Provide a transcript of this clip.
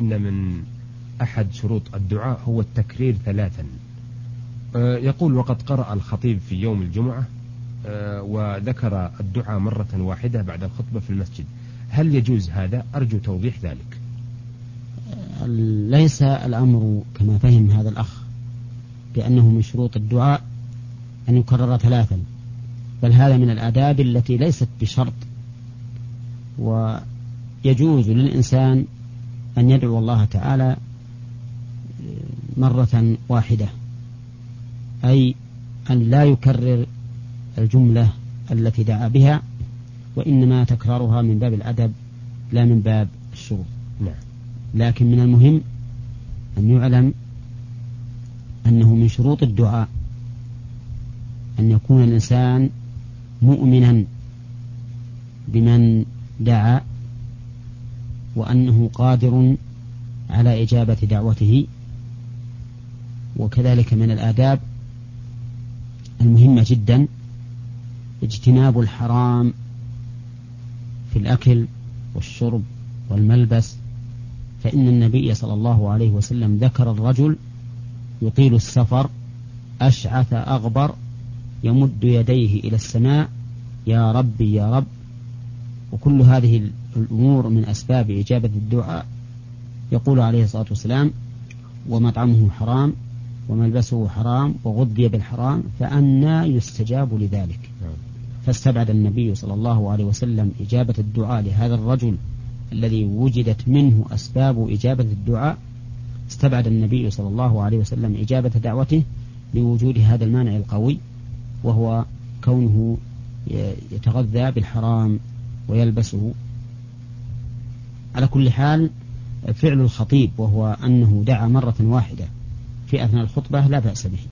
إن من أحد شروط الدعاء هو التكرير 3. يقول: وقد قرأ الخطيب في يوم الجمعة وذكر الدعاء مرة واحدة بعد الخطبة في المسجد، هل يجوز هذا؟ أرجو توضيح ذلك. ليس الأمر كما فهم هذا الأخ بأنه من شروط الدعاء أن يكرر 3، بل هذا من الآداب التي ليست بشرط، ويجوز للإنسان أن يدعو الله تعالى مرة واحدة، أي أن لا يكرر الجملة التي دعا بها، وإنما تكرارها من باب الأدب لا من باب الشروط. لكن من المهم أن يعلم أنه من شروط الدعاء أن يكون الإنسان مؤمنا بمن دعا، وأنه قادر على إجابة دعوته. وكذلك من الآداب المهمة جدا اجتناب الحرام في الأكل والشرب والملبس، فإن النبي صلى الله عليه وسلم ذكر الرجل يطيل السفر أشعث أغبر يمد يديه إلى السماء يا ربي يا رب. وكل هذه الأمور من أسباب إجابة الدعاء. يقول عليه الصلاة والسلام: ومطعمه حرام وملبسه حرام وغذي بالحرام فأنى يستجاب لذلك. فاستبعد النبي صلى الله عليه وسلم إجابة الدعاء لهذا الرجل الذي وجدت منه أسباب إجابة الدعاء. استبعد النبي صلى الله عليه وسلم إجابة دعوته لوجود هذا المانع القوي، وهو كونه يتغذى بالحرام ويلبسه. على كل حال، فعل الخطيب وهو أنه دعا مرة واحدة في أثناء الخطبة لا بأس به.